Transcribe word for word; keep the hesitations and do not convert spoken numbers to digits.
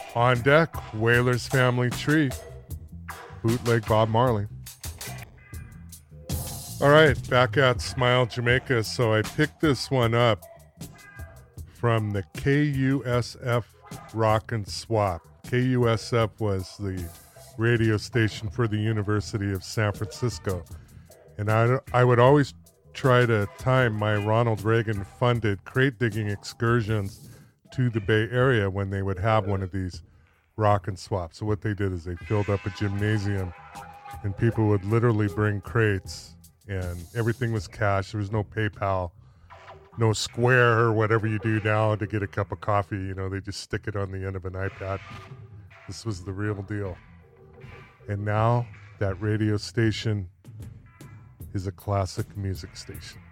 On deck, Whalers Family Tree, bootleg Bob Marley. All right, back at Smile Jamaica. So I picked this one up from the K U S F Rock and Swap. K U S F was the radio station for the University of San Francisco. And I, I would always try to time my Ronald Reagan funded crate digging excursions to the Bay Area when they would have one of these rock and swap. So what they did is they filled up a gymnasium and people would literally bring crates and everything was cash. There was no PayPal, no Square or whatever you do now to get a cup of coffee. You know, they just stick it on the end of an iPad. This was the real deal. And now that radio station is a classic music station.